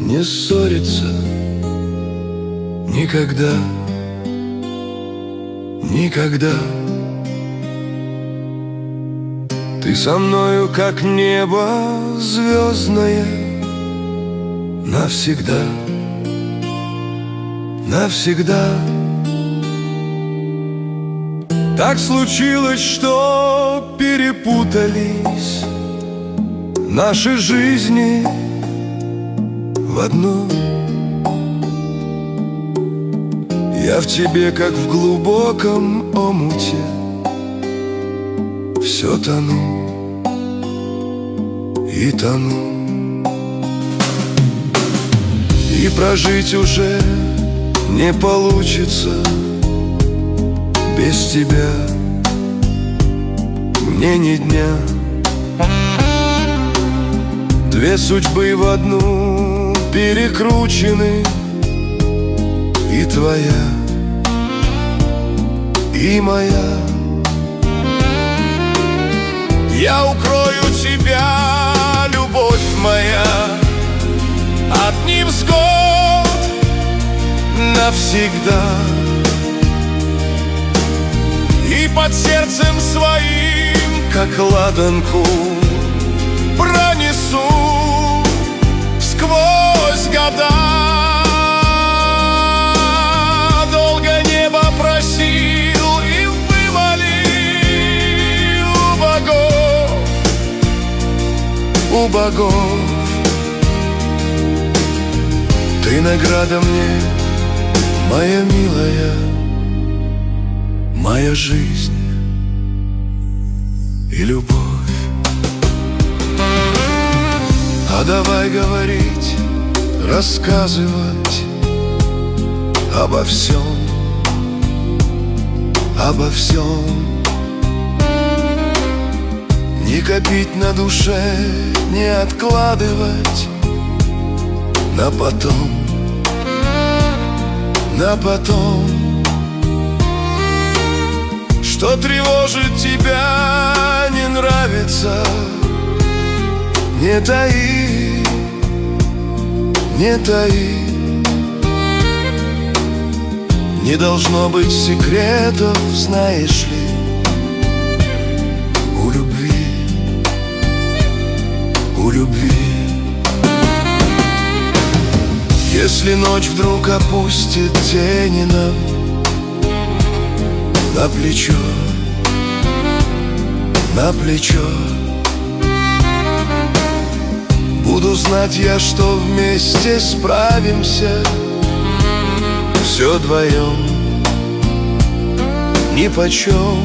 не ссориться никогда, никогда. Ты со мною, как небо звездное, навсегда, навсегда. Так случилось, что перепутались наши жизни в одну. Я в тебе, как в глубоком омуте, все тону и тону. И прожить уже не получится без тебя, мне ни дня. Две судьбы в одну перекручены, и твоя, и моя. Я укрою тебя, любовь моя, от невзгод навсегда. И под сердцем своим, как ладанку, пронесу сквозь года. Долго небо просил и вымолил у богов. Ты награда мне, моя милая, моя жизнь и любовь. А давай говорить, рассказывать обо всем, обо всем. Не копить на душе, не откладывать на потом, на потом. Что тревожит тебя, не нравится, не таи, не таи. Не должно быть секретов, знаешь ли, у любви, у любви. Если ночь вдруг опустит тени нам на плечо, на плечо, буду знать я, что вместе справимся, все вдвоем, нипочем.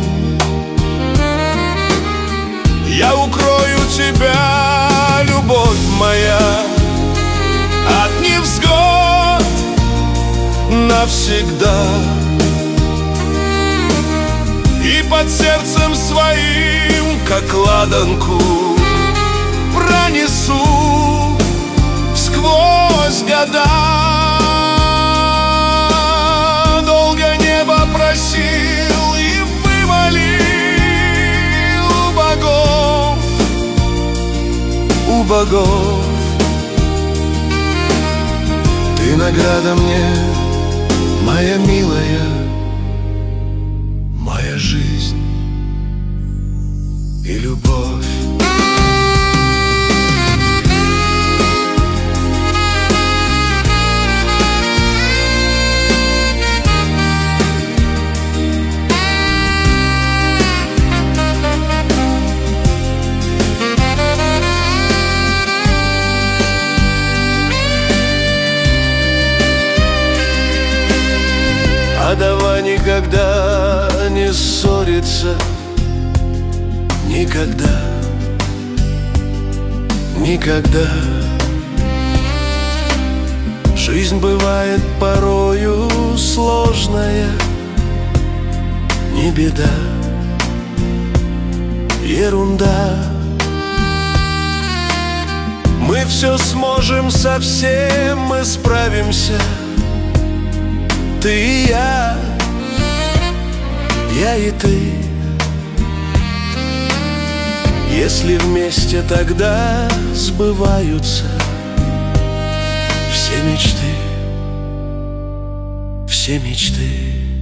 Я укрою тебя, любовь моя, от невзгод навсегда. И под сердцем своим, как ладанку, пронесу сквозь года. Долго небо просил и вымолил у богов. Ты награда мне, моя милая, моя жизнь и любовь. А давай никогда не ссориться, никогда, никогда. Жизнь бывает порою сложная, не беда, ерунда. Мы все сможем, совсем мы справимся, ты и я и ты. Если вместе, тогда сбываются все мечты